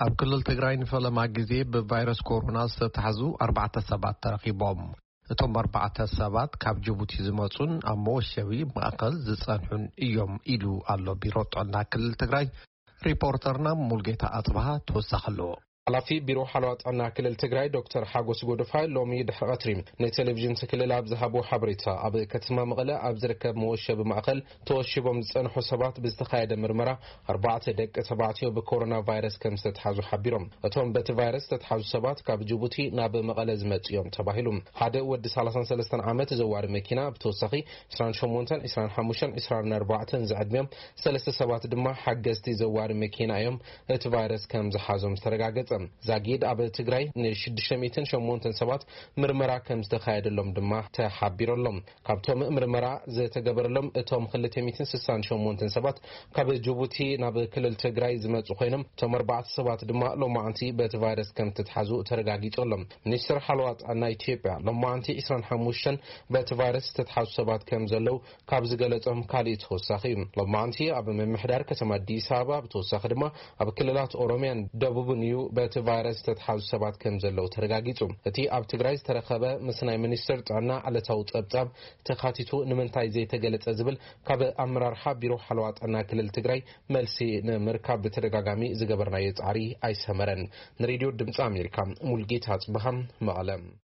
ኣብ ክልል ትግራይ ንፈለማ ግዜ ብቫይረስ ኮሮና ዝተታሕዙ 4 ሰባት ተረኺቦም እቶም 4 ሰባት ካብ ጅቡቲ ዝመጹን ኣብ መወሸቢ ማእከል ዝጸንሑን እዮም ኢሉ ኣሎ ቢሮ ጥዕና ክልል ትግራይ ሪፖርተርና ሙልጌታ አጽባሃ ተወሳኸሎ ኃላፊ ቢሮ ሓለዋ ጥዕና ክልል ትግራይ ዶክተር ሓጎስ ጎደፋይ ሎሚ ድሕሪ ቀትሪ ንቴሌቪዥን ክልል ኣብ ዝሃቦ ሓበሬታ ኣብ ከተማ መቐለ ኣብ ዝርከብ መወሸቢ ማእከል ተወሽቦም ዝጸንሑ ሰባት ብዝተኻየደ ምርመራ 4 ደቂ ተባዕትዮ ብኮሮና ቫይረስ ከም ዝተታሕዙ ሓቢሮም እቶም በቲ ቫይረስ ዝተታሕዙ ሰባት ካብ ጅቡቲ ናብ መቐለ ዝመጽኦም ተባሂሉ ሓደ ወዲ 33 ዓመት ዘዋሪ መኪና ብተወሳኺ 28 25 24 ዝዕድሚዮም ሰለስተ ሰባት ድማ ሓገዝቲ ዘዋሪ መኪና እዮም እቲ ቫይረስ ከም ዝሓዞም ተረጋገጸ ዛጊድ ኣብ ትግራይ ን608 ሰባት ምርመራ ከም ዝተኻየደሎም ድማ ተሓቢሮሎም ካብቶም ምርመራ ዝተገበረሎም እቶም 268 ሰባት ካብ ጅቡቲ ናብ ክልል ትግራይ ዝመጹ ኮይኖም እቶም 4 ሰባት ድማ ሎማዓንቲ በቲ ቫይረስ ከም ዝተታሕዙ ተረጋጊጾሎም ሚኒስትር ሓለዋ ጥዕና ኢትዮጵያ ሎማዓንቲ 25 በቲ ቫይረስ ዝተታሕዙ ሰባት ከም ዘለው ካብ ዝገለጾም ካልእ ተወሳኺ ሎማዓንቲ ኣብ መምሕዳር ከተማ አዲስ አበባ ብተወሳኺ ድማ ኣብ ክልላት ኦሮሚያን ደቡብን እዩ በቲ ቫይረስ ተታሕዙ ሰባት ከም ዘለው ተረጋጊጹ እቲ ኣብ ትግራይ ዝተረኸበ ምስናይ ሚኒስትር ጥዕና ዓለታዊ ጸብጻብ ተኻቲቱ ንምንታይ ዘይተገለጸ ዝብል ካብ ኣመራርሓ ቢሮ ሓለዋ ጥዕና ክልል ትግራይ መልሲ ንምርካብ በተደጋጋሚ ዝገበርናዮ ጻዕሪ ኣይሰመረን ንሬድዮ ድምፂ ኣሜሪካ ሙልጌታ አጽባሃ መቐለ